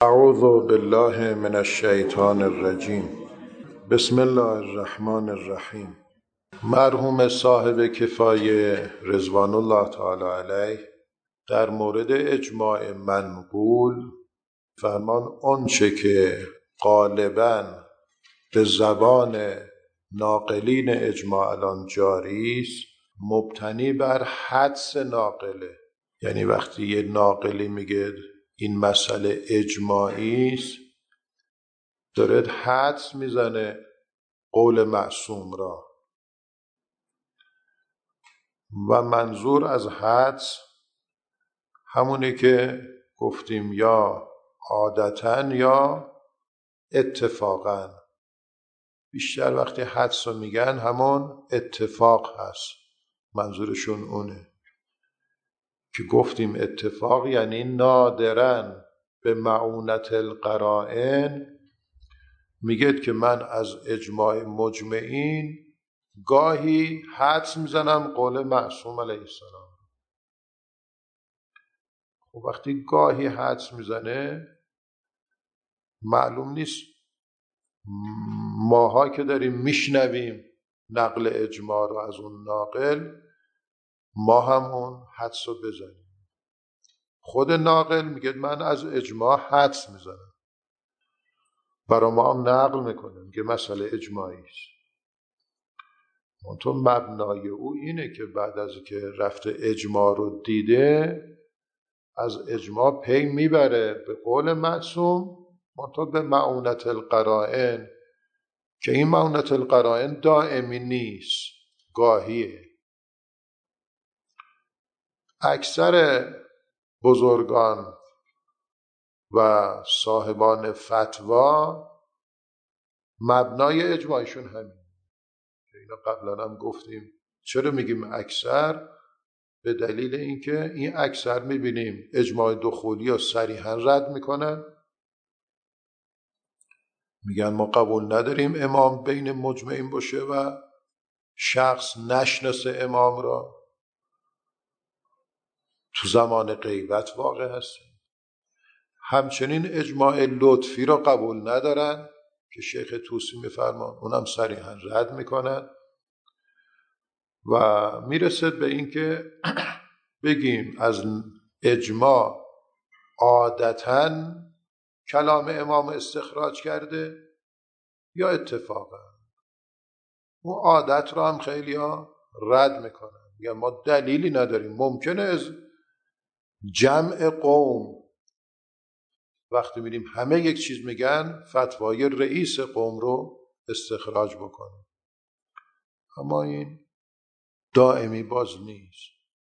اعوذ بالله من الشیطان الرجیم. بسم الله الرحمن الرحیم. مرحوم صاحب کفایه رضوان الله تعالی علیه در مورد اجماع منقول فرمان آنچه که غالباً به زبان ناقلین اجماع الان جاری است مبتنی بر حدس ناقله. یعنی وقتی یه ناقلی میگه این مسئله اجماعی است داره حدس میزنه قول معصوم را و منظور از حدس همونه که گفتیم یا عادتاً یا اتفاقاً. بیشتر وقتی حدس رو میگن همون اتفاق هست، منظورشون اونه که گفتیم اتفاق یعنی نادراً به معونت القرائن میگه که من از اجماع مجمعین گاهی حدس میزنم قول معصوم علیه السلام. خب وقتی گاهی حدس میزنه معلوم نیست ماها که داریم میشنویم نقل اجماع رو از اون ناقل ما هم اون حدس رو بزنیم. خود ناقل میگه من از اجماع حدس میزنم، برای ما هم نقل میکنه میگه مسئله اجماعی است. منتها مبنای او اینه که بعد از که رفته اجماع رو دیده از اجماع پی میبره به قول معصوم، منتها به معونت القرائن که این معونت القرائن دائمی نیست، گاهیه. اکثر بزرگان و صاحبان فتوا مبنای اجماعشون همین که اینا قبلا هم گفتیم. چرا میگیم اکثر؟ به دلیل اینکه این اکثر میبینیم اجماع دخولی رو صریحا رد میکنن، میگن ما قبول نداریم امام بین مجمعین باشه و شخص نشناسه امام را. تو زمان غیبت واقع هستیم. همچنین اجماع لطفی را قبول ندارن که شیخ طوسی میفرمان، اونم صریحا رد میکنن و میرسد به این که بگیم از اجماع عادتاً کلام امام استخراج کرده یا اتفاقا. اون عادت رو هم خیلی ها رد میکنن، میگن ما دلیلی نداریم. ممکنه از جمع قوم وقتی میریم همه یک چیز میگن فتوای رئیس قوم رو استخراج بکنه، اما این دائمی باز نیست.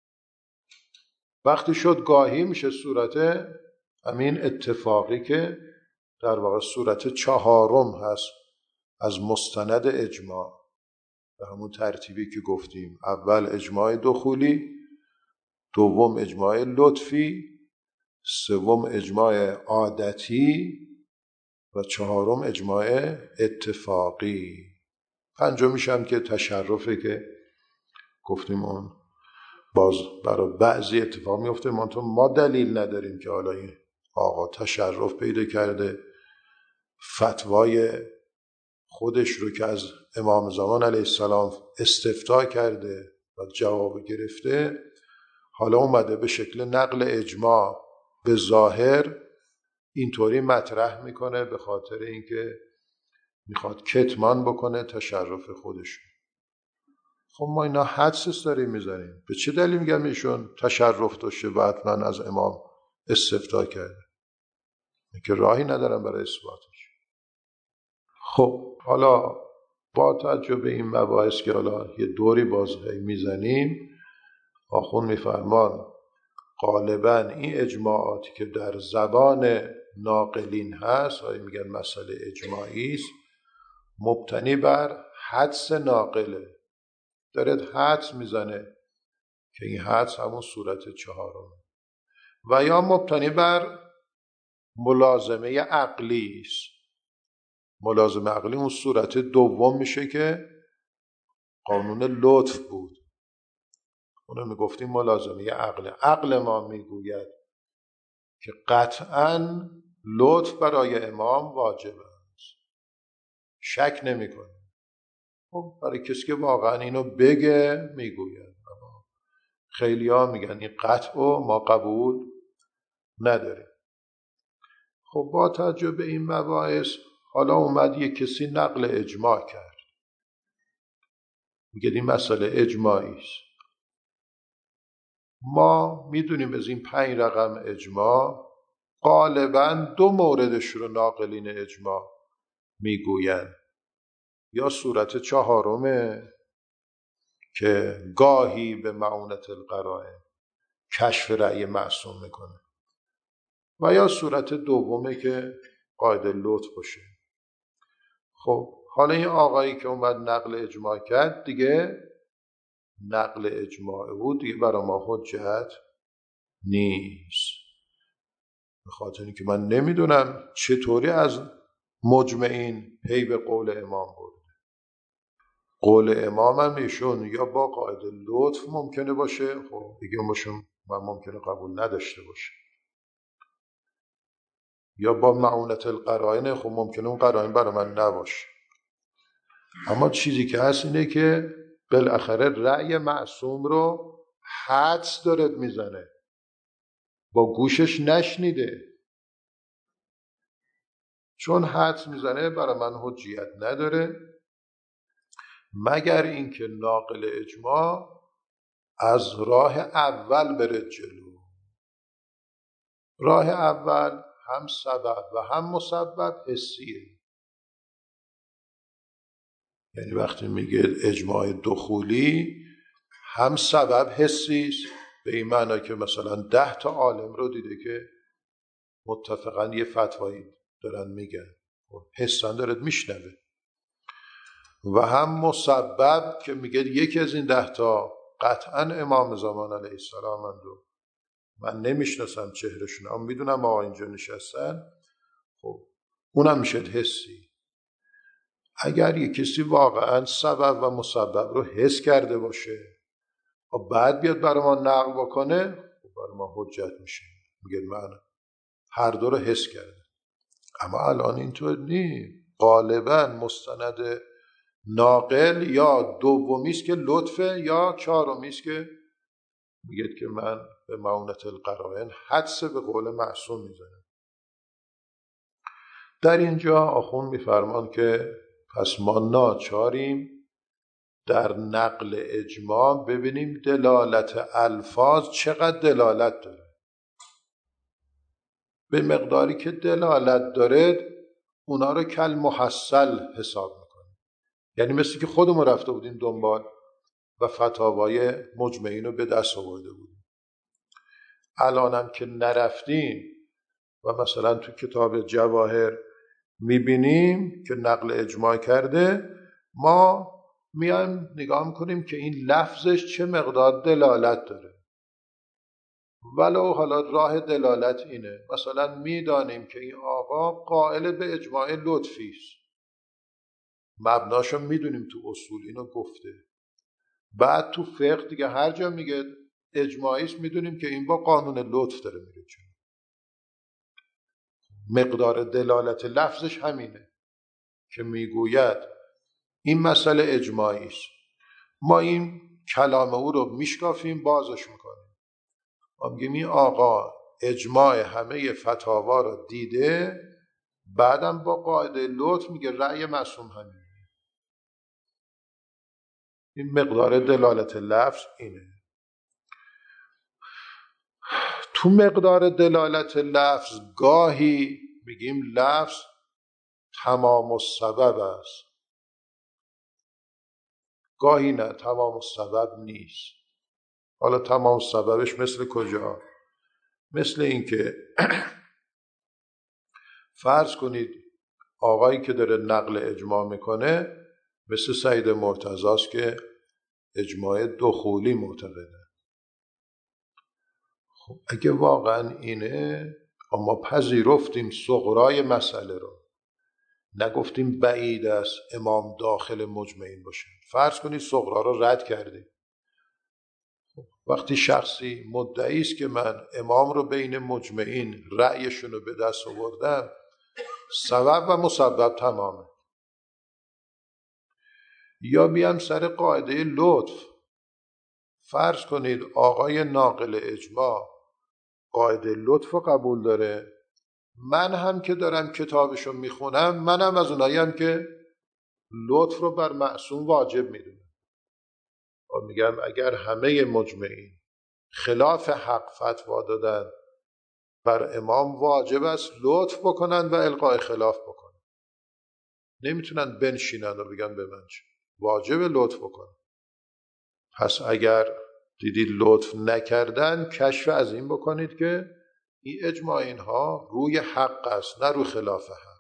وقتی شد گاهی میشه صورت همین اتفاقی که در واقع صورت چهارم هست از مستند اجماع، به همون ترتیبی که گفتیم: اول اجماع دخولی، دوم اجماع لطفی، سوم اجماع عادتی و چهارم اجماع اتفاقی. پنجمیش هم که تشرفه که گفتیم اون باز برای بعضی اتفاق میفته، ما دلیل نداریم که حالا این آقا تشرف پیدا کرده فتوای خودش رو که از امام زمان علیه السلام استفتاء کرده و جواب گرفته حالا اومده به شکل نقل اجماع به ظاهر اینطوری مطرح میکنه به خاطر اینکه میخواد کتمان بکنه تشرف خودش. خب ما اینا حدس داریم میزنیم. به چه دلیل میگم ایشون تشرف داشته و حتما از امام استفتاء کرده؟ که راهی ندارم برای اثباتش. خب حالا با توجه به این مباحث که حالا یه دوری باز میزنیم، آخون میفرمان غالبا این اجماعاتی که در زبان ناقلین هست، میگن مسئله اجماعی است، مبتنی بر حدس ناقله. داره حدس میزنه که این حدس همون صورت چهارم، و یا مبتنی بر ملازمه عقلی است. ملازمه عقلی اون صورت دوم میشه که قانون لطف بود، اونو میگفتیم ملازمه عقل. عقل ما میگوید که قطعاً لطف برای امام واجب است، شک نمی‌کنه. خب برای کسی که واقعا اینو بگه میگوید، اما خیلی ها میگن این قطع و ما قبول نداریم. خب با توجه به این مباحث حالا اومد یک کسی نقل اجماع کرد، میگه این مسئله اجماعی است. ما میدونیم از این 5 رقم اجماع غالباً 2 موردش رو ناقلین اجماع میگوین. یا صورت 4 که گاهی به معونت القرائن کشف رأی معصوم میکنه، و یا صورت 2 که قاعده لطف باشه. خب حالا این آقایی که اومد نقل اجماع کرد دیگه نقل اجماع بود دیگه برای ما حجت نیست، به خاطر اینکه من نمیدونم چطوری از مجمعین پی به قول امام برده. قول امام هم ایشون یا با قاعده لطف ممکنه باشه، خب دیگه من ممکنه قبول نداشته باشه، یا با معونت القرائن، خب ممکنه اون قرائن برای من نباشه. اما چیزی که هست اینه که بالاخره رأی معصوم رو حدس دارد میزنه، با گوشش نشنیده. چون حدس میزنه برای من حجیت نداره، مگر اینکه ناقل اجماع از راه اول بره جلو. راه اول هم سبب و هم مسبب حسیه. یعنی وقتی میگه اجماع دخولی هم سبب حسی است، به این معنی که مثلا 10 تا عالم رو دیده که متفقاً یه فتوایی دارن میگن، حسن دارد میشنوه. و هم مسبب که میگه یکی از این 10 تا قطعاً امام زمان علیه السلام رو من نمیشناسم چهرشون، اما میدونم آقا اینجا نشستن. خب اونم میشه حسی. اگر یک کسی واقعاً سبب و مسبب رو حس کرده باشه و بعد بیاد برای ما نقل بکنه، برای ما حجت میشه، میگه من هر دو رو حس کرده. اما الان اینطور نیست. غالباً مستند ناقل یا دومیست که لطفه یا 4میست که میگه که من به معونت القرائن حدس به قول معصوم میزنم. در اینجا آخوند میفرمان که پس ما ناچاریم در نقل اجماع ببینیم دلالت الفاظ چقدر دلالت داره. به مقداری که دلالت داره اونا رو کل محصل حساب میکنیم. یعنی مثل که خودمون رفته بودیم دنبال و فتاوای مجمعین رو به دست آورده بودیم. الانم که نرفتیم و مثلا تو کتاب جواهر میبینیم که نقل اجماع کرده، ما میایم نگاه میکنیم که این لفظش چه مقدار دلالت داره. ولو حالا راه دلالت اینه، مثلا میدانیم که این آقا قائل به اجماع لطفی است، مبناشو میدونیم تو اصول اینو گفته. بعد تو فقه دیگه هر جا میگه اجماعی است میدونیم که این با قانون لطف داره میره چون مقدار دلالت لفظش همینه که میگوید این مسئله اجماعی است. ما این کلام او رو میشکافیم، بازش میکنیم، ما میگیم این آقا اجماع همه فتاوا رو دیده، بعدم با قاعده لطف میگه رأی معصوم همینه. این مقدار دلالت لفظ اینه. تو مقدار دلالت لفظ گاهی میگیم لفظ تمام السبب است، گاهی نه تمام السبب نیست. حالا تمام السببش مثل کجا؟ مثل این که فرض کنید آقایی که داره نقل اجماع میکنه مثل سید مرتضی است که اجماع دخولی معتقده. خب اگه واقعا اینه، اما پذیرفتیم صغرای مسئله رو، نگفتیم بعید است امام داخل مجمعین باشه، فرض کنید صغرا رو رد کردیم، وقتی شخصی مدعی است که من امام رو بین مجمعین رأیشون رو به دست آوردم، سبب و مسبب تمامه. یا بیام سر قاعده لطف. فرض کنید آقای ناقل اجماع قاعده لطف رو قبول داره، من هم که دارم کتابشو میخونم منم از اوناییم که لطف رو بر معصوم واجب میدونم و میگم اگر همه مجمعین خلاف حق فتوا دادن بر امام واجب است لطف بکنن و القای خلاف بکنن. نمیتونن بنشینن و بگن به من چه، واجب لطف بکنن. پس اگر دیدید لطف نکردن کشف از این بکنید که این اجماع اینها روی حق است نه روی خلاف حق.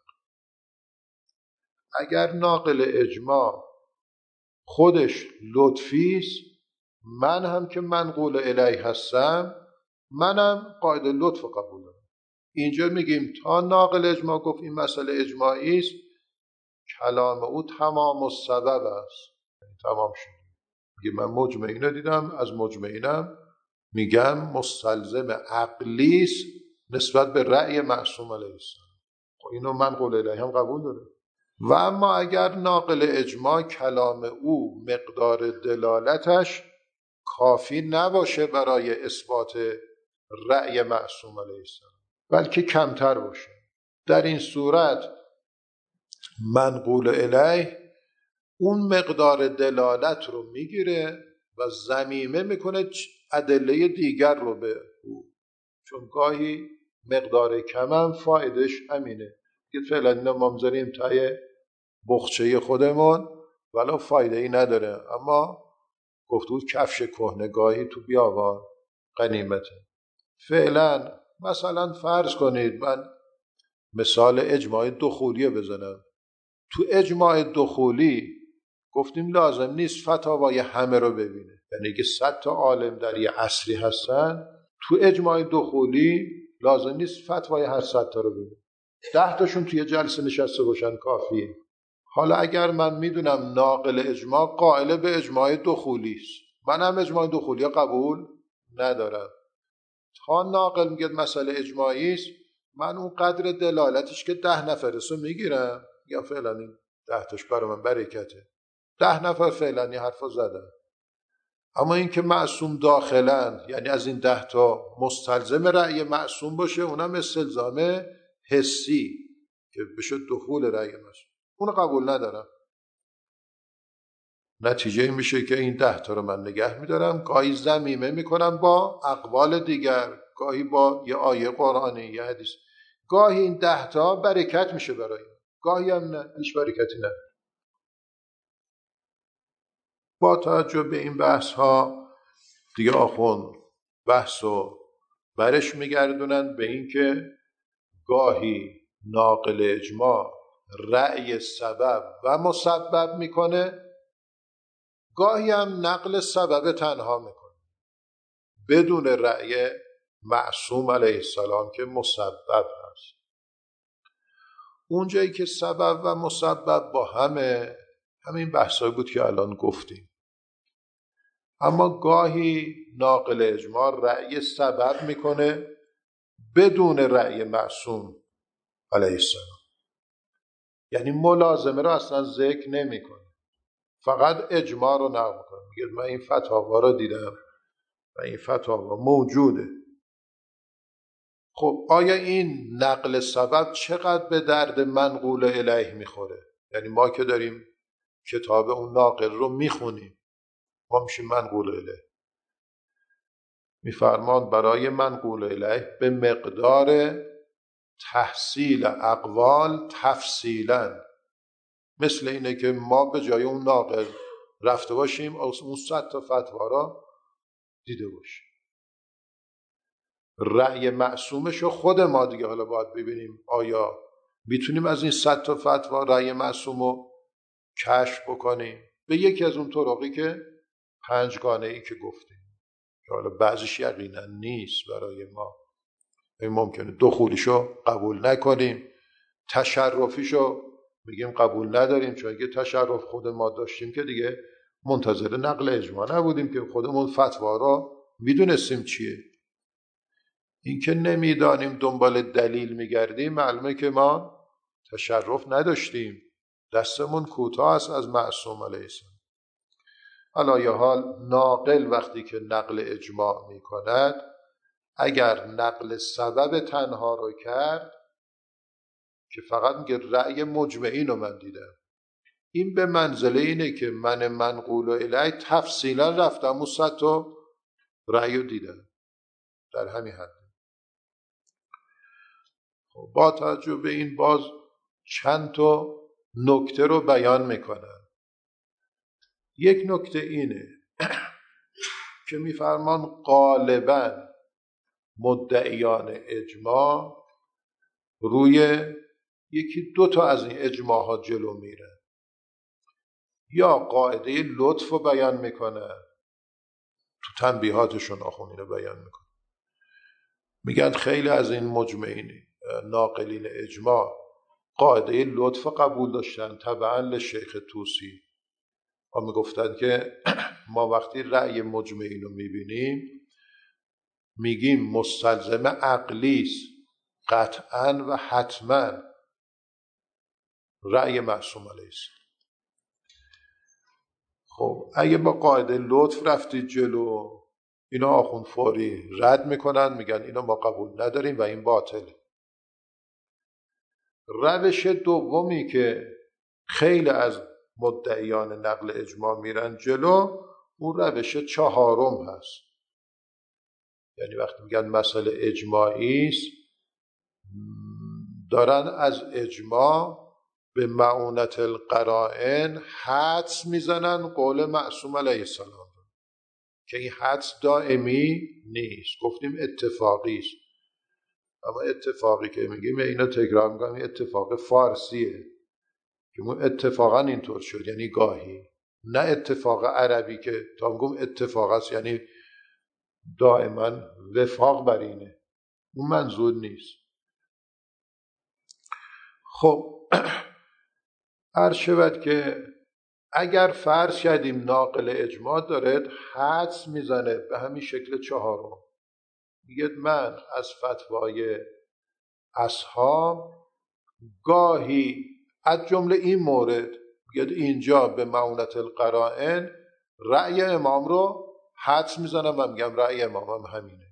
اگر ناقل اجماع خودش لطفی است، من هم که منقول الیه هستم منم قاعده لطف قبول دارم. اینجا میگیم تا ناقل اجماع گفت این مسئله اجماعی است، کلام او تمام السبب است، یعنی تمام شد. میگه من مجمعین رو دیدم، از مجمعینم میگم مستلزم عقلی است نسبت به رأی معصوم علیه السلام. خب اینو من قول الیه هم قبول داره. و اما اگر ناقل اجماع کلام او مقدار دلالتش کافی نباشه برای اثبات رأی معصوم علیه السلام بلکه کمتر باشه، در این صورت منقول الیه اون مقدار دلالت رو میگیره و ضمیمه میکنه ادله دیگر رو به او، چون گاهی مقدار کم هم فایدش همینه که فعلا اینا ما میذاریم تای بخچه خودمون ولی فایده ای نداره، اما گفت بود کفش کهنه گاهی تو بیابان غنیمته. فعلا مثلا فرض کنید من مثال اجماع دخولی بزنم. تو اجماع دخولی گفتیم لازم نیست فتاوای همه رو ببینه، یعنی که 100 تا عالم در یه عصری هستن، تو اجماع دخولی لازم نیست فتوای هر 100 تا رو ببینه، 10 تاشون توی جلسه نشسته باشن کافیه. حالا اگر من میدونم ناقل اجماع قائل به اجماع دخولی است، من هم اجماع دخولی قبول ندارم، تا ناقل میگه مسئله اجماعی است، من اون قدر دلالتش که 10 نفرسو میگیرم یا فعلا این 10 تاش برای من برکته، 10 نفر فعلا این حرفا زدن. اما این که معصوم داخلن، یعنی از این 10 تا مستلزم رأی معصوم باشه، اونم استلزام حسی که بشه دخول رأی معصوم، اون قبول ندارم. نتیجه این میشه که این 10 تا رو من نگه میدارم، گاهی ضمیمه میکنم با اقوال دیگر، گاهی با یه آیه قرآنی، یه حدیث، گاهی این 10 تا برکت میشه برای من، گاهی هم نه، هیچ برکتی نه. با توجه به این بحث ها دیگه آخوند بحث رو برش میگردونن به این که گاهی ناقل اجماع رأی سبب و مسبب میکنه، گاهی هم نقل سبب تنها میکنه بدون رأی معصوم علیه السلام که مسبب هست. اونجایی که سبب و مسبب با همین بحثایی بود که الان گفتیم. اما گاهی ناقل اجماع رأی سبب میکنه بدون رأی معصوم علیه السلام، یعنی ملازمه رو اصلا ذکر نمیکنه، فقط اجماع رو نقل میکنه، میگه من این فتاوا رو دیدم و این فتاوا موجوده. خب آیا این نقل سبب چقدر به درد منقول الیه میخوره؟ یعنی ما که داریم کتاب اون ناقل رو میخونیم، ما میشیم منقول الیه. میفرمان برای منقول الیه به مقدار تحصیل اقوال تفصیلا، مثل اینه که ما به جای اون ناقل رفته باشیم اون 100 تا فتوا را دیده باشیم. رأی معصومش رو خود ما دیگه حالا باید ببینیم آیا میتونیم از این 100 تا فتوا رأی معصوم رو کشف بکنیم به یکی از اون طرقی که 5 گانه‌ای که گفتیم، که حالا بعضیش یقینا نیست برای ما، این ممکنه دخولیشو قبول نکنیم، تشرفیشو میگیم قبول نداریم، چون اگه تشرف خود ما داشتیم که دیگه منتظر نقل اجماع نبودیم که خودمون فتوا را میدونستیم چیه. این که نمیدانیم دنبال دلیل میگردیم معلومه که ما تشرف نداشتیم، دستمون کوتاه است از معصوم علیه السلام. حالا یا حال ناقل وقتی که نقل اجماع میکند، اگر نقل سبب تنها رو کرد که فقط میگه رأی مجمعین رو من دیدم، این به منزله اینه که من منقول الیه تفصیلا رفتم و 100 تا رأی رو دیدم، در همین حد. با توجه به این باز چند تا نکته رو بیان میکنن. یک نکته اینه که میفرمان غالبا مدعیان اجماع روی یکی دو تا از این اجماعات جلو میره، یا قاعده لطف رو بیان میکنه، تو تنبیهاتشون آخون اینو بیان میکنه، میگن خیلی از این مجمعین ناقلین اجماع قاعده لطف قبول داشتن تبعا لشیخ طوسی و میگفتن که ما وقتی رأی مجمعین رو میبینیم میگیم مستلزم عقلیست قطعا و حتما رأی معصوم علیه السلام. خب اگه با قاعده لطف رفتید جلو، اینا آخوند فوری رد میکنن، میگن اینا ما قبول نداریم و این باطله. روش دومی که خیلی از مدعیان نقل اجماع میرن جلو، اون روش چهارم هست. یعنی وقتی میگن مسئله اجماعی است، دارن از اجماع به معونت القرائن حدس میزنن قول معصوم علیه السلام، که این حدس دائمی نیست، گفتیم اتفاقی است. اما اتفاقی که میگیم اینا تکرار میگم این اتفاق فارسیه که اتفاقا اینطور شد، یعنی گاهی، نه اتفاق عربی که تا میگم اتفاق است یعنی دائما وفاق بر اینه، اون منظور نیست. خب عرض شود که اگر فرض کردیم ناقل اجماع داره حدس میزنه به همین شکل چهارم، میگه من از فتوای اصحاب گاهی از جمله این مورد، میگه اینجا به معونت القرائن رأی امام رو حدس میزنم و میگم رأی امام هم همینه.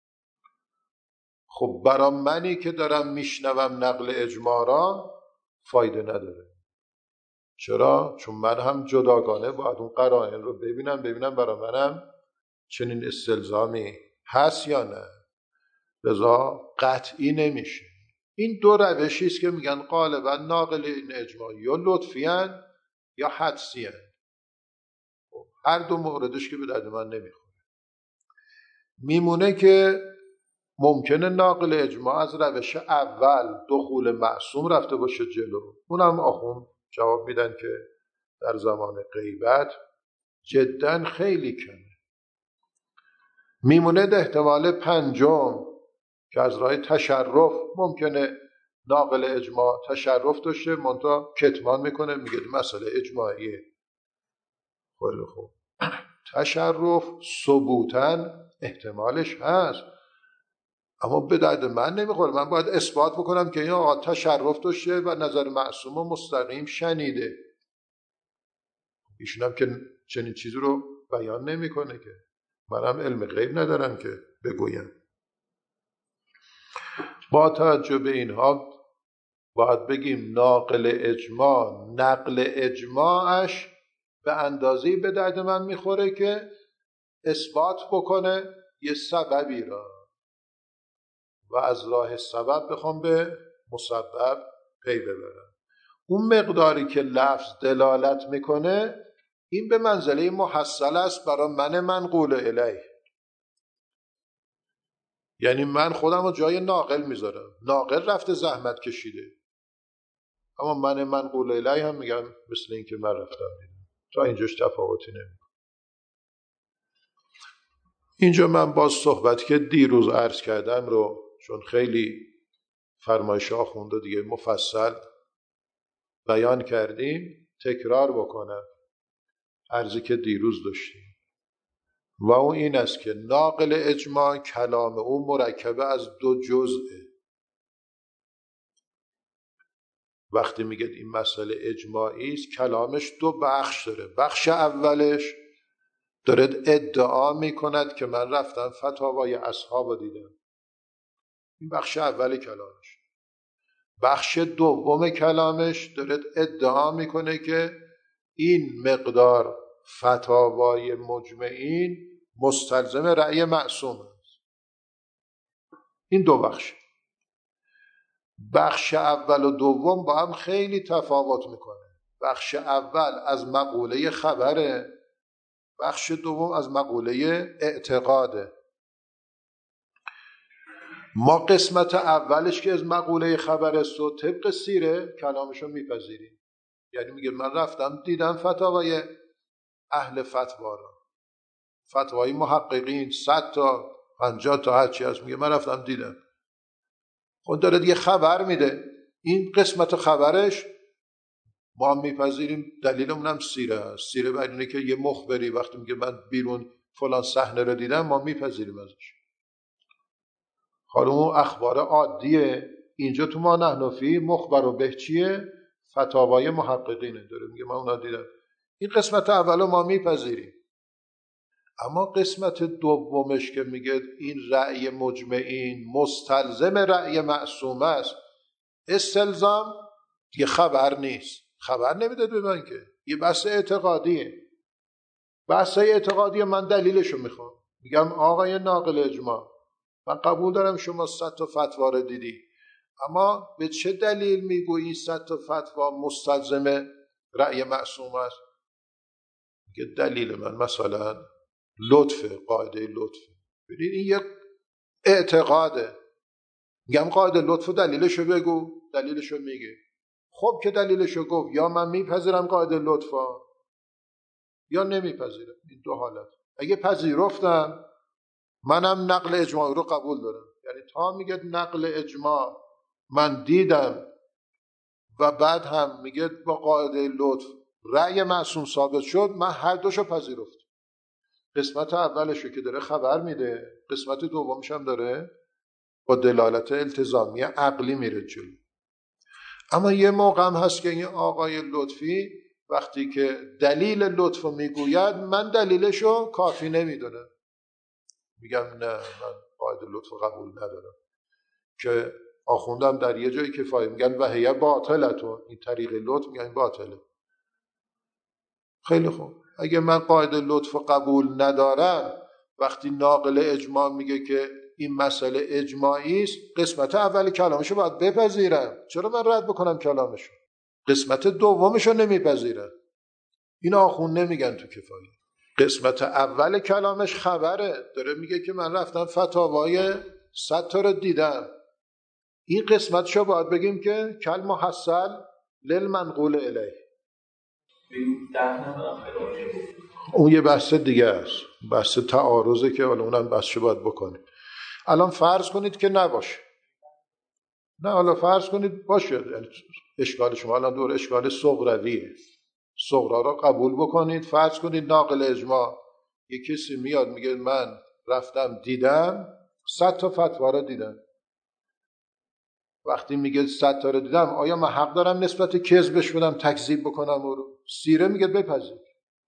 خب برای منی که دارم میشنوم نقل اجماع را فایده نداره. چرا؟ چون من هم جداگانه باید اون قرائن رو ببینم برای منم چنین استلزامی هست یا نه، لذا قطعی نمیشه. این دو روشی است که میگن غالبا ناقل این اجماع یا لطفیان یا حدسیان. هر دو موردش که به درد من نمیخوره. میمونه که ممکنه ناقل اجماع از روش اول دخول معصوم رفته باشه جلو، اونم آخون جواب میدن که در زمان غیبت جدا خیلی کمه. میمونه احتمال پنجم که از راه تشرف ممکنه ناقل اجماع تشرف داشته منتها کتمان میکنه، میگه مسئله اجماعیه. خیلی خوب، تشرف ثبوتاً احتمالش هست اما به درد من نمیخوره. من باید اثبات بکنم که این آقا تشرف داشته و نظر معصوم و مستقیم شنیده. ایشون هم که چنین چیزی رو بیان نمیکنه که منم علم غیب ندارم که بگویم. با توجه به اینها باید بگیم ناقل اجماع نقل اجماعش به اندازه‌ای به درد من میخوره که اثبات بکنه یه سببی را و از راه سبب بخوام به مسبب پی ببرم. اون مقداری که لفظ دلالت میکنه این به منزله محصل است برای من منقول الیه. یعنی من خودم رو جای ناقل میذارم، ناقل رفته زحمت کشیده اما من منقول الیه هم میگم مثل این که من رفتم دیدم. تا اینجاش تفاوتی نمیکنه. اینجا من باز صحبتی که دیروز عرض کردم رو چون خیلی فرمایش آخونده دیگه مفصل بیان کردیم تکرار بکنم. عرضی که دیروز داشتیم و اون این است که ناقل اجماع کلام او مرکب از دو جزءه. وقتی میگه این مسئله اجماعی است، کلامش دو بخش داره. بخش اولش داره ادعا میکند که من رفتم فتاوای اصحاب رو دیدم، این بخش اول کلامش. بخش دوم کلامش داره ادعا میکنه که این مقدار فتاوای مجمعین مستلزم رأی معصوم است. این دو بخش. بخش اول و دوم با هم خیلی تفاوت میکنه. بخش اول از مقوله خبره، بخش دوم از مقوله اعتقاده. ما قسمت اولش که از مقوله خبر است و طبق سیره کلامشو میپذیریم. یعنی میگه من رفتم دیدم فتاوای اهل فتوا را، فتوای محققین 100 تا 50 تا هرچی هست، میگه من رفتم دیدم. خود داره دیگه خبر میده. این قسمت خبرش ما میپذیریم، دلیلمون هم سیره هست. سیره بر اینه که یه مخبری وقتی میگه من بیرون فلان صحنه رو دیدم، ما میپذیریم ازش. حالا اون اخبار عادیه. اینجا تو ما نحنفی مخبر و بهچیه فتاوای محققینه، داره میگه من اونا دیدم. این قسمت اولو ما میپذیریم. اما قسمت دومش که میگه این رأی مجمعین مستلزم رأی معصوم است، استلزام دیگه خبر نیست. خبر نمیده به من که یه بحث اعتقادیه. بحث اعتقادی من دلیلشو میخوام. میگم آقای ناقل اجماع، من قبول دارم شما 100 تا فتوا رو دیدی، اما به چه دلیل میگویی این 100 تا فتوا مستلزم رأی معصوم است؟ میگه دلیل من مثلا لطفه، قاعده لطفه. ببین این یک اعتقاده. میگم قاعده لطف و دلیلشو بگو، دلیلشو میگه. خب که دلیلشو گفت، یا من میپذیرم قاعده لطفا یا نمیپذیرم. این دو حالت. اگه پذیرفتم منم نقل اجماع رو قبول دارم. یعنی تا میگه نقل اجماع من دیدم و بعد هم میگه با قاعده لطف رأی معصوم ثابت شد، من هر دوشو پذیرفتم. قسمت اولشو که داره خبر میده، قسمت دومش هم داره با دلالت التزامی عقلی میره جلو. اما یه موقع هم هست که این آقای لطفی وقتی که دلیل لطفو میگوید، من دلیلشو کافی نمیدونم. میگم نه، من قاعده لطفو قبول ندارم. که آخوندم در یه جایی کفایه میگن وهیه باطلتون، این طریق لطف میگن باطله. خیلی خوب، اگه من قاعده لطفو قبول ندارم، وقتی ناقل اجماع میگه که این مسئله اجماعی است، قسمت اول کلامشو باید بپذیرم. چرا من رد بکنم کلامشو؟ قسمت دومشو نمیپذیرم. این آخوند نمیگن تو کفایه. قسمت اول کلامش خبره، داره میگه که من رفتم فتاوای 100 تا رو دیدم. این قسمتشو باید بگیم که کل محصل للمنقول الیه. اون یه بحث دیگه است، بحث تعارضه که حالا اونم بحثشو باید بکنیم. الان فرض کنید که نباشه. نه، حالا فرض کنید باشه. یعنی اشکال شما الان دور اشکال صغرویه. صغرا را قبول بکنید. فرض کنید ناقل اجماع یه کسی میاد میگه من رفتم دیدم 100 تا فتوا رو دیدم. وقتی میگه 100 تا رو دیدم، آیا من حق دارم نسبت کذبش بدم، تکذیب بکنم او رو؟ سیره میگه بپذیر.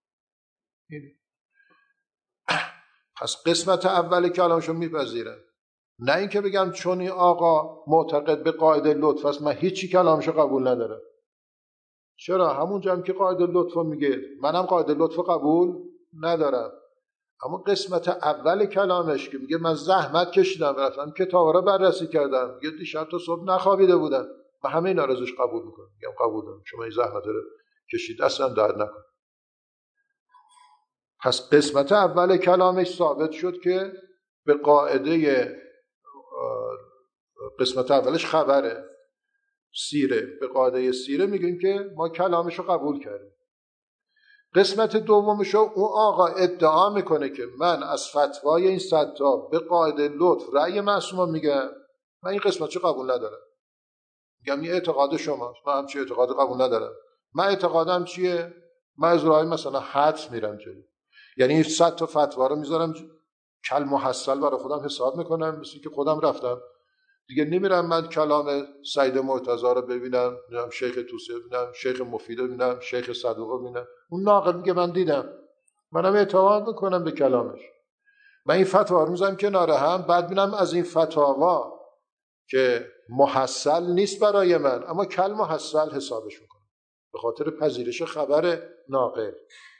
پس قسمت اول کلامشو میپذیرم. نه اینکه بگم چون این آقا معتقد به قاعده لطف است من هیچی کلامشو قبول ندارم. چرا؟ همونجا هم که قاعده لطف میگه منم قاعده لطف قبول ندارم. اما قسمت اول کلامش که میگه من زحمت کشیدم، رفتم کتابا رو بررسی کردم، میگه دیشب تا صبح نخوابیده بودم، و همه اینا رو ازش قبول میکنم. میگم قبول دارم شما این زحمت رو کشید، اصلا درد نکن. پس قسمت اول کلامش ثابت شد که به قاعده قسمت اولش خبره، سیره، به قاعده سیره میگیم که ما کلامشو قبول کردیم. قسمت دومشو اون آقا ادعا میکنه که من از فتوای این 100 تا به قاعده لطف رأی معصوم میگم، من این قسمتشو قبول ندارم. میگم این اعتقاد شماست، من همچین اعتقاد قبول ندارم. من اعتقادم چیه؟ من از راه مثلا حدس میرم جلو. یعنی 100 تا فتوا رو میذارم کل محصل برای خودم حساب میکنم، مثل که خودم رفتم دیگه نمیرم من کلام سید مرتضی رو ببینم، شیخ توسی ببینم، شیخ مفید رو ببینم، شیخ صدوق رو ببینم. اون ناقل میگه من دیدم، منم اعتماد میکنم به کلامش. من این فتوا رو میذارم کنار هم، بعد ببینم از این فتاوا که محصل نیست برای من اما کل محصل حسابش میکنم به خاطر پذیرش خبر ناقل.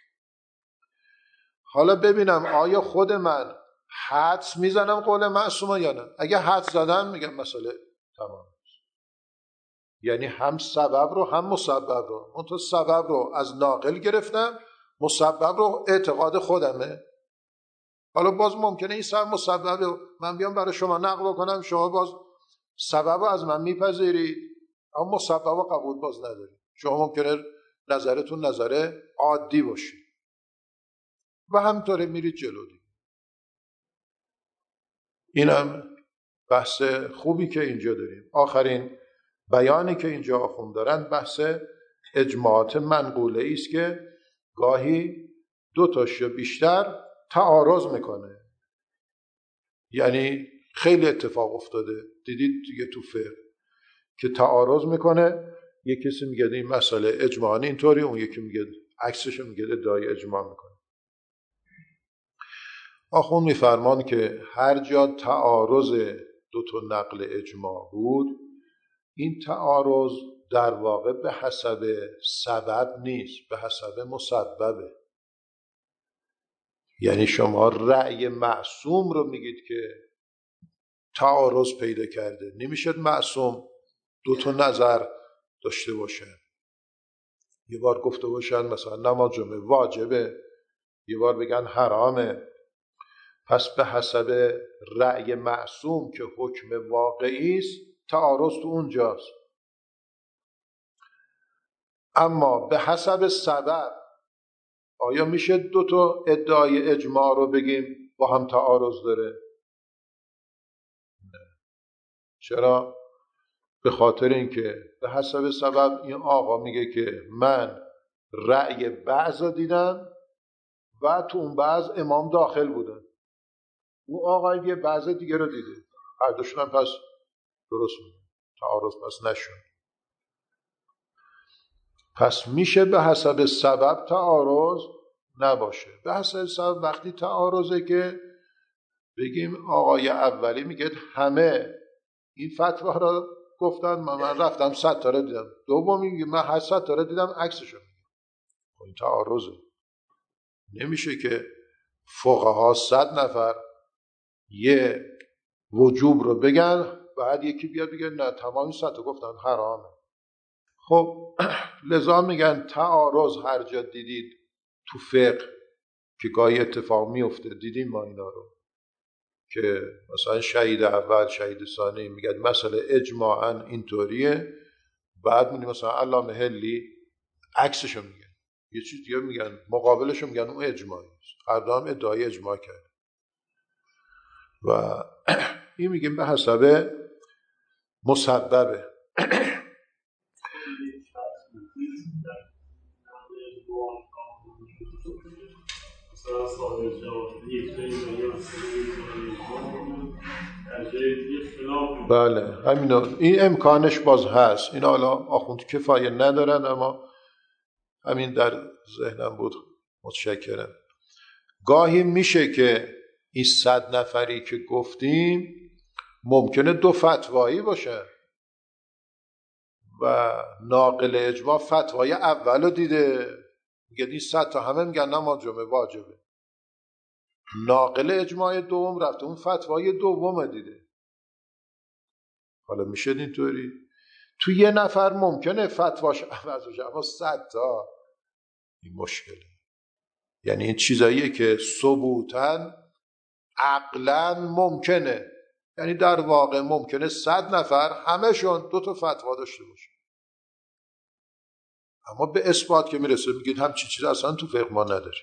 حالا ببینم آیا خود من حدس میزنم قول معصومه یا نه. اگه حدس زدم میگم مسئله تمام، یعنی هم سبب رو هم مسبب رو، اون تو سبب رو از ناقل گرفتم، مسبب رو اعتقاد خودمه. حالا باز ممکنه این سبب مسبب رو من بیام برای شما نقل کنم، شما باز سبب رو از من میپذیرید اما مسبب رو قبول باز ندارید. شما ممکنه نظرتون نظر عادی باشه و همطوره میرید جلو. اینم بحث خوبی که اینجا داریم. آخرین بیانی که اینجا آخوند دارن بحث اجماعات منقوله است که گاهی 2 تاش یا بیشتر تعارض میکنه. یعنی خیلی اتفاق افتاده، دیدید دیگه تو فقه که تعارض میکنه، یک کسی میگه این مسئله اجماعی اینطوری، اون یکی میگه عکسش، میگه ادعای اجماع میکنه. آخوند میفرمان که هر جا تعارض 2 تا نقل اجماع بود، این تعارض در واقع به حسب سبب نیست، به حسب مسببه. یعنی شما رأی معصوم رو میگید که تعارض پیدا کرده، نمیشد معصوم 2 تا نظر داشته باشه. یه بار گفته باشن مثلا نماز جمعه واجبه، یه بار بگن حرامه. پس به حسب رأی معصوم که حکم واقعی است تعارض تو اونجاست. اما به حسب سبب آیا میشه 2 تا ادعای اجماع رو بگیم با هم تعارض داره؟ نه. چرا؟ به خاطر اینکه به حسب سبب این آقا میگه که من رأی بعض رو دیدم و تو اون بعض امام داخل بودن، اون آقای یه بعض دیگه رو دیده، هر دوشون هم پس درست میگه، تعارض پس نشون. پس میشه به حسب سبب تعارض نباشه. به حسب سبب وقتی تعارضه که بگیم آقای اولی میگه همه این فتوا رو گفتن، من رفتم 100 تا رو دیدم، دومی میگه من 800 تا رو دیدم عکسشو میگه. این تعارضه. نمیشه که فقها 100 نفر یه وجوب رو بگن بعد یکی بیاد بگه نه تمام 100 تا گفتن حرامه. خب لذا میگن تعارض هر جا دیدید تو فقه که گاهی اتفاق میفته، دیدیم ما اینا رو که مثلا شهید اول شهید ثانی میگن مسئله اجماعاً اینطوریه، بعد میگن مثلا علامه حلی عکسشو میگن، یه چیز دیگه میگن مقابلشو میگن اون اجماعی است. هر دو هم ادعای اجماع کرد و این میگیم به حسب مسببه. بله همین، این امکانش باز هست. این حالا آخوند کفایه ندارن اما همین در ذهنم بود. متشکرم. گاهی میشه که این 100 نفری که گفتیم ممکنه 2 فتوایی باشه و ناقل اجماع فتوای اولو دیده، میگه این 100 تا همه میگن نماز جمعه واجبه. ناقل اجماع دوم رفته اون فتوای دوم دیده. حالا میشه اینطوری تو یه نفر ممکنه فتواش عوض بشه اما 100 تا این مشکله. یعنی این چیزاییه که ثبوتاً عقلاً ممکنه، یعنی در واقع ممکنه 100 نفر همه‌شون 2 تا فتوا داشته باشه اما به اثبات که میرسه میگید همچین چیز اصلا تو فقه ما نداره،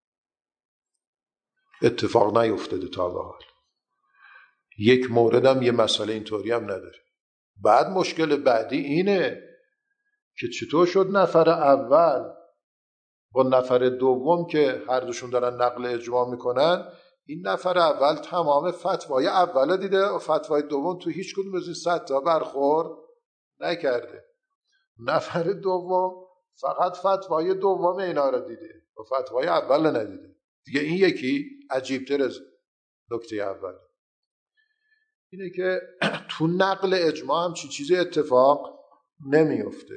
اتفاق نیفتاده تا به حال. یک موردم یه مسئله اینطوری هم نداره. بعد مشکل بعدی اینه که چطور شد نفر اول با نفر دوم که هر دوشون دارن نقل اجماع میکنن، این نفر اول تمام فتوای اول دیده و فتوای دوم تو هیچ کدوم از این 100 تا برخورد نکرده. نفر دوم فقط فتوای دوم اینا رو دیده و فتوای اول رو ندیده. دیگه این یکی عجیب‌تر از نکته اول اینه که تو نقل اجماع هم چیزی اتفاق نمیفته.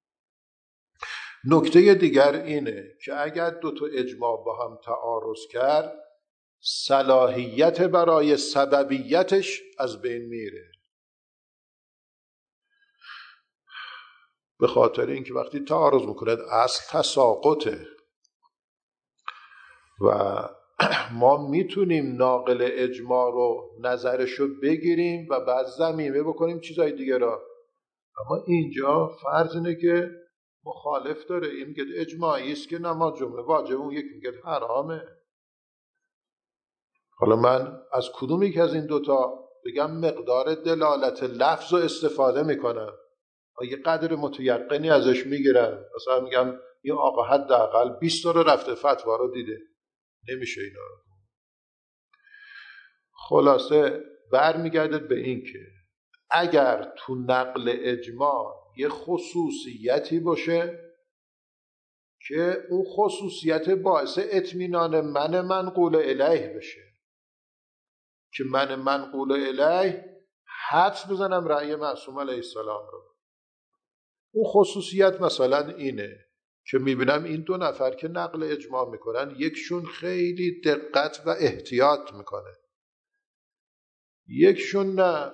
نکته دیگر اینه که اگر دو تا اجماع با هم تعارض کرد، صلاحیت برای سببیتش از بین میره. به خاطر اینکه وقتی تعارض میکنه اصل تساقطه و ما میتونیم ناقل اجماع رو نظرشو بگیریم و بعد ضمیمه بکنیم چیزای دیگه را. اما اینجا فرض اینه که مخالف داره، این میگه اجماعی است که نماز جمعه واجب، اون یکی میگه حرامه. حالا من از کدوم یک از این دوتا بگم مقدار دلالت لفظ رو استفاده میکنم و یه قدر متیقنی ازش میگیرم، مثلا میگم این آقا حداقل 20 تا رو رفته فتوا رو دیده، نمیشه اینا رو. خلاصه برمیگردد به این که اگر تو نقل اجماع یه خصوصیتی باشه که اون خصوصیت باعث اطمینان من منقول الیه بشه، که من منقول الیه حدس بزنم رأی معصوم علیه السلام رو، اون خصوصیت مثلا اینه که میبینم این دو نفر که نقل اجماع میکنن، یکشون خیلی دقت و احتیاط میکنه، یکشون نه.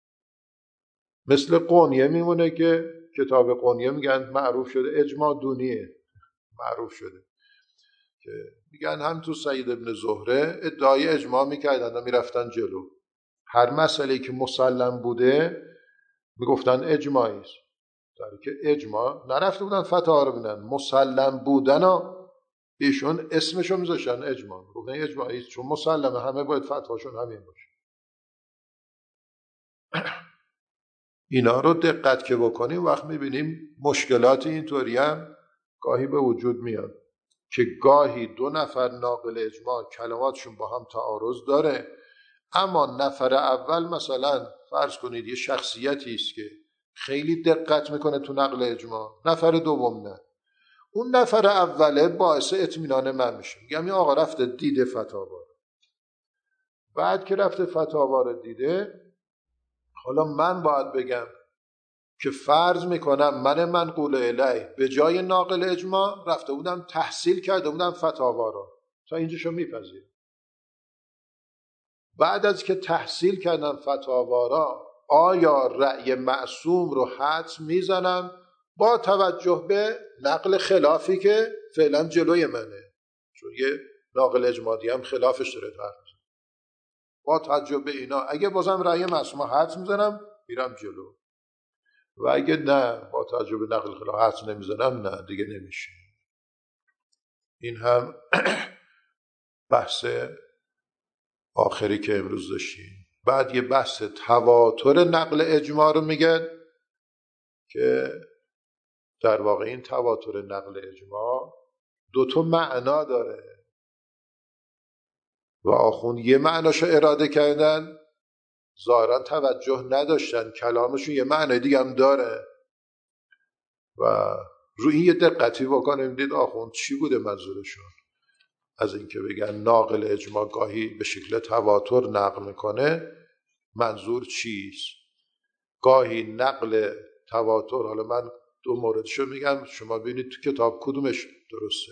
مثل قونیه میمونه که کتاب قونیه میگن معروف شده اجماع دونیه، معروف شده که میگن هم تو سعید ابن زهره ادعای اجماع میکردن و میرفتن جلو، هر مسئله که مسلم بوده میگفتن اجماعی است، در که اجماع نرفته بودن فتوا رو ببینن، مسلم بودن و ایشون اسمشو میذاشتن اجماع، گفتن اجماعی است چون مسلمه، همه باید فتواشون همین باشه. اینا رو دقت که بکنیم وقت میبینیم مشکلات اینطوری هم گاهی به وجود میاد که گاهی دو نفر ناقل اجماع کلماتشون با هم تعارض داره، اما نفر اول مثلا فرض کنید یه شخصیتی است که خیلی دقت میکنه تو نقل اجماع، نفر دوم نه، اون نفر اوله باعث اطمینان من میشه، میگم این آقا رفته دیده فتاوا، بعد که رفته فتاوا رو دیده، حالا من باید بگم که فرض میکنم من منقول الیه به جای ناقل اجماع رفته بودم تحصیل کرده بودم فتاوا رو، تا اینجاشو میپذیرم. بعد از که تحصیل کردم فتاوا را، آیا رأی معصوم رو حدس میزنم با توجه به نقل خلافی که فعلا جلوی منه، چون یه ناقل اجماعی هم خلافش داره حرف، با توجه به اینا اگه بازم رأی معصوم حدس میزنم میرم جلو، و اگه نه با توجه به نقل خلاف حدس نمیزنم، نه دیگه نمیشه. این هم بحث آخری که امروز داشتیم. بعد یه بحث تواتر نقل اجماع رو میگن که در واقع این تواتر نقل اجماع دو تا معنا داره و آخوند یه معناشو اراده کردن، ظاهرا توجه نداشتن کلامشون یه معنی دیگه هم داره و روی این یه دقتی بکنیم دید آخوند چی بوده منظورشون از اینکه بگن ناقل اجماع گاهی به شکل تواتر نقل میکنه، منظور چیست؟ گاهی نقل تواتر، حالا من دو موردشو میگم شما ببینید تو کتاب کدومش درسته.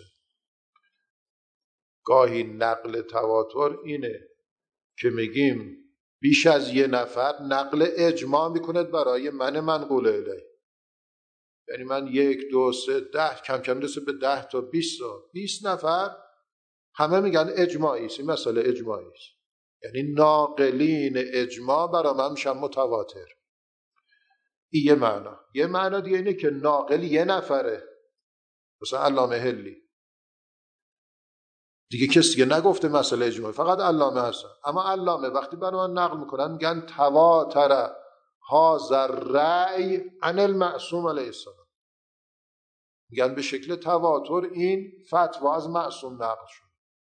گاهی نقل تواتر اینه که میگیم بیش از یه نفر نقل اجماع میکند برای من منقول الیه، یعنی من 1 2 3 10 کم کم رسه به 10 تا 20 تا 20 نفر همه میگن اجماعی است، این مسئله اجماعی است، یعنی ناقلین اجماع برای من میشن متواتر. این یه معنا. یه معنا دیگه اینه که ناقل یه نفره، مثلا علامه حلی دیگه کسی که نگفته مسئله اجماعی، فقط علامه هستن، اما علامه وقتی برای من نقل میکنن میگن تواتر هذا الرأی عن المعصوم علیه السلام، میگن به شکل تواتر این فتوا از معصوم نقل شد.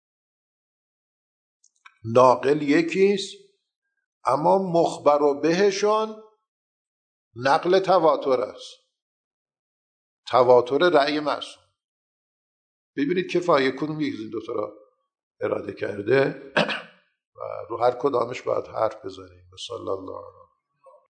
ناقل یکیست اما مخبر و بهشان نقل تواتر است، تواتر رأی معصوم. ببینید کفایه کدوم یک از این دوتا را اراده کرده و رو هر کدامش باید حرف بزنیم. صلی الله علیه